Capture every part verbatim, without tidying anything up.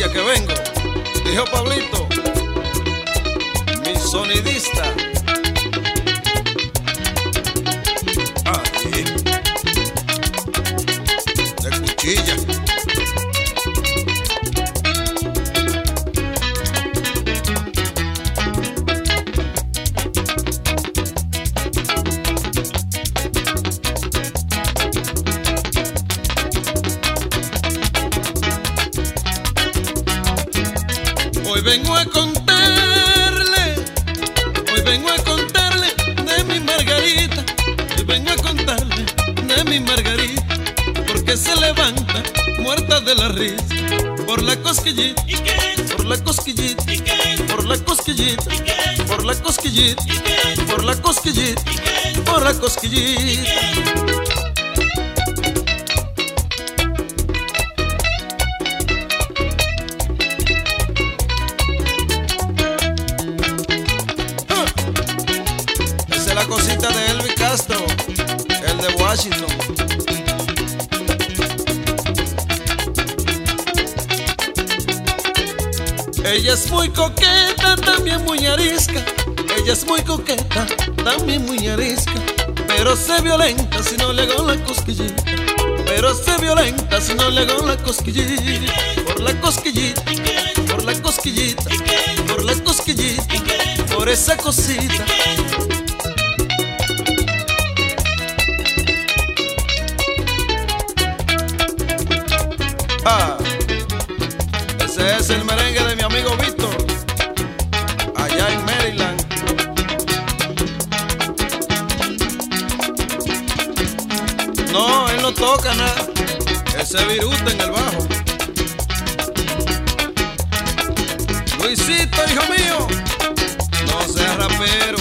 provincia que vengo, dijo Pablito, mi sonidista. Ahí, de cuchilla. Hoy vengo a contarle, hoy vengo a contarle de mi Margarita, hoy vengo a contarle de mi Margarita, porque se levanta muerta de la risa, por la cosquillita, por la cosquillita, por la cosquillita, por la cosquillita, por la cosquillita, por la cosquillita. La cosita de Elvis Castro, el de Washington. Ella es muy coqueta, también muy arisca. Ella es muy coqueta, también muy arisca. Pero se violenta si no le hago la cosquillita. Pero se violenta si no le hago la cosquillita. Por la cosquillita, por la cosquillita, por la cosquillita, por esa cosita. Ah, ese es el merengue de mi amigo Víctor, allá en Maryland. No, él no toca nada, ese viruta en el bajo. Luisito, hijo mío, no seas rapero.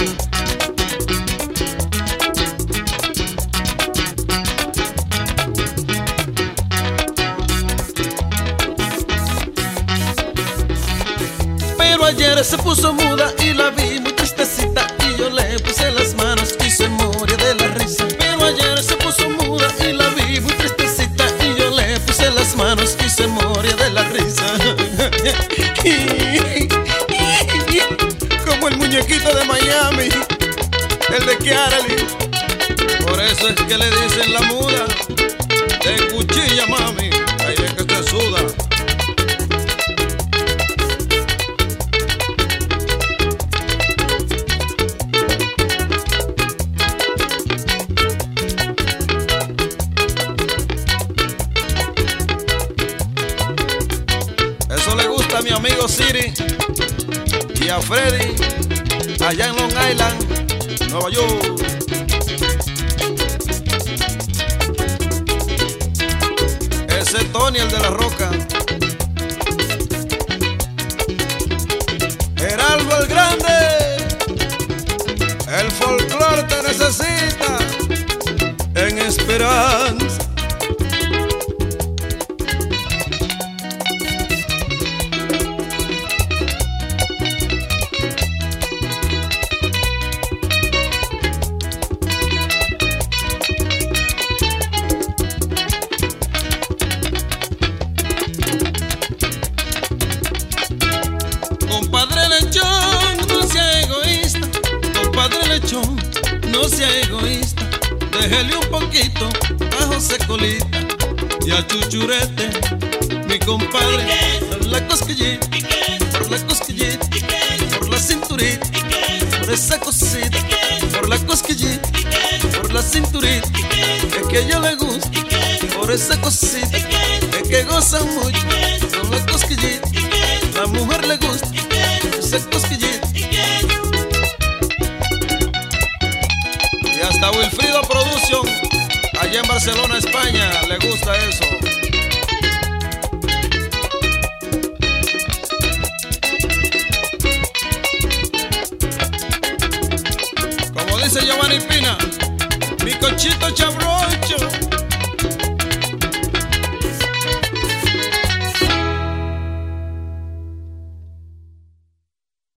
Pero ayer se puso muda y la vi muy tristecita, y yo le puse las manos y se moría de la risa. Pero ayer se puso muda y la vi muy tristecita, y yo le puse las manos y se moría de la risa. Como el muñequito de Miami, el de Kiarali. Por eso es que le dicen la muda, de cuchilla, mami, ahí es que te suda. Eso le gusta a mi amigo Siri y a Freddy allá en Long Island, Nueva York. Ese es Tony, el de la Roca. Geraldo el Grande, el folclore te necesita en Esperanza. Compadre Lechón, no sea egoísta. Compadre Lechón, no sea egoísta. Déjele un poquito a José Colita y a Chuchurete, mi compadre. Por la cosquillita, por la cosquillita, por la cinturita, por esa cosita, por la cosquillita, por la cinturita. Es que yo le gusta, por esa cosita, es que goza mucho con la cosquillita. La mujer le gusta esa cosquillita. Y hasta Wilfrido Production, allá en Barcelona, España, le gusta eso. Como dice Giovanni Pina, mi cochito chabrocho.